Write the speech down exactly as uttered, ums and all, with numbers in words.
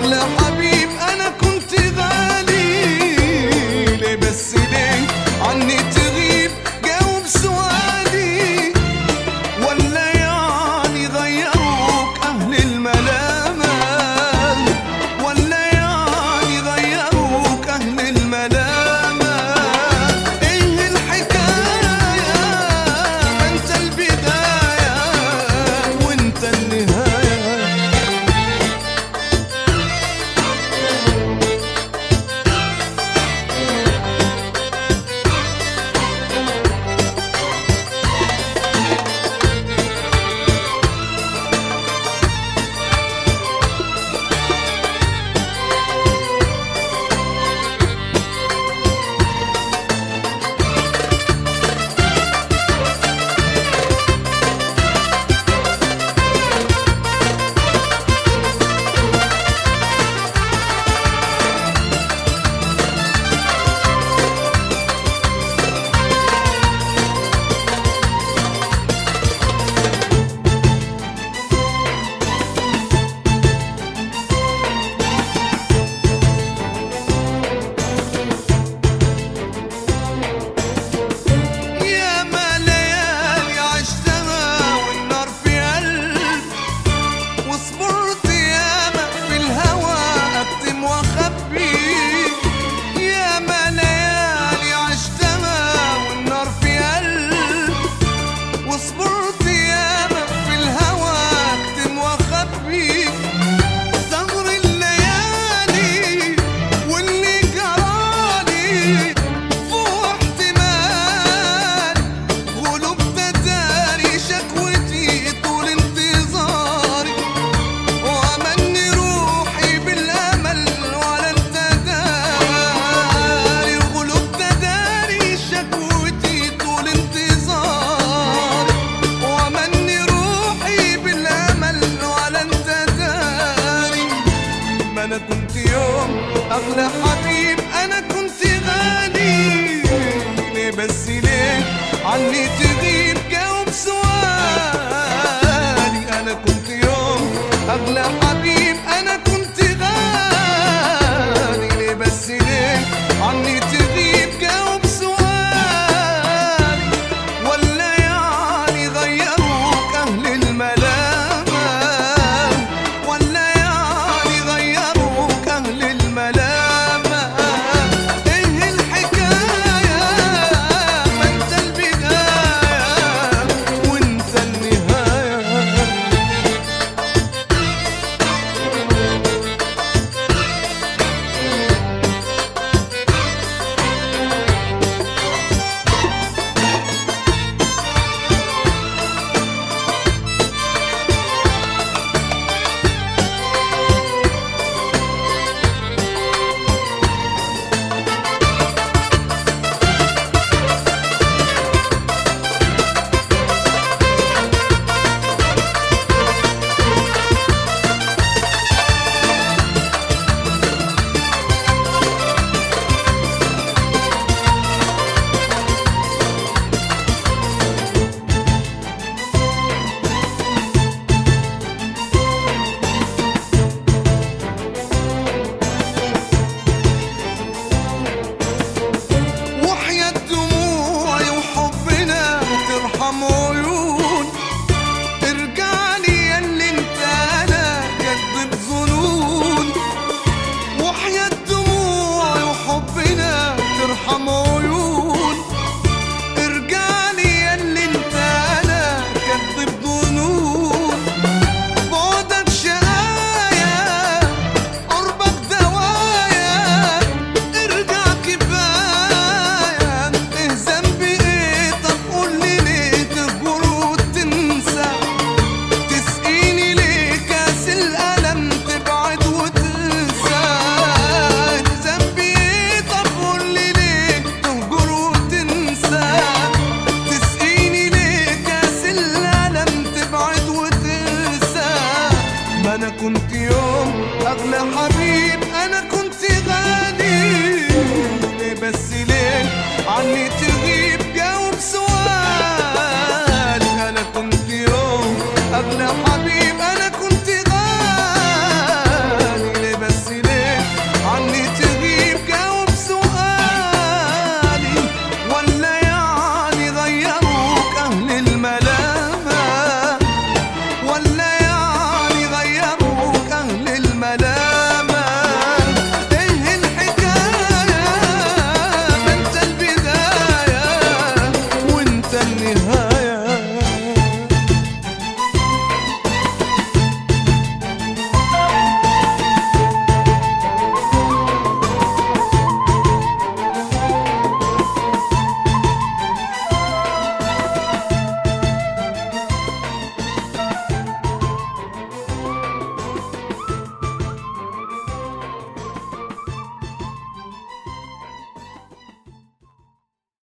أغلى حبيب أنا كنت غالي، ليه بس ليه عني تغيب؟ جاوب سؤالي، ولا يعني غيروك أهل الملامة؟ ولا يعني غيروك أهل الملامة؟ إيه الحكاية؟ ما أنت البداية وأنت النهاية. أنا كنت يوم أغلى حبيب، أنا كنت غالي، ليه بس ليه عني تغيب؟ جاوب سؤالي. أنا كنت يوم أغلى حبيب، أنا كنت غالي، ليه بس ليه عني تغيب؟ جاوب سؤالي، ولا يعني غيروك أهل الملامة؟ ولا يعني غيروك أهل الملامة؟ إيه الحكاية؟ ما أنت البداية وأنت النهاية. عيون ارجع لي ياللي انت انا كدب ظنون، وحياة دموعي وحبنا ترحم عيون. ارجع لي ياللي انت انا كدب ظنون، بعدك شقايا قربك دوايا. ارجع كفاية ايه ذنبي ايه؟ طب قولي ليه تهجر وتنسى؟ تسقيني ليه كاس الألم تبعد وتنسى؟ ذنبي ايه؟ طب قولي ليه تهجر وتنسى؟ تسقيني ليه كاس الألم تبعد وتنسى؟ ما انا كنت يوم اغلى حبيب، انا كنت غالي، ليه بس ليه عني تغيب؟ جاوب سؤالي. انا كنت يوم اغلى حبيب، انا كنت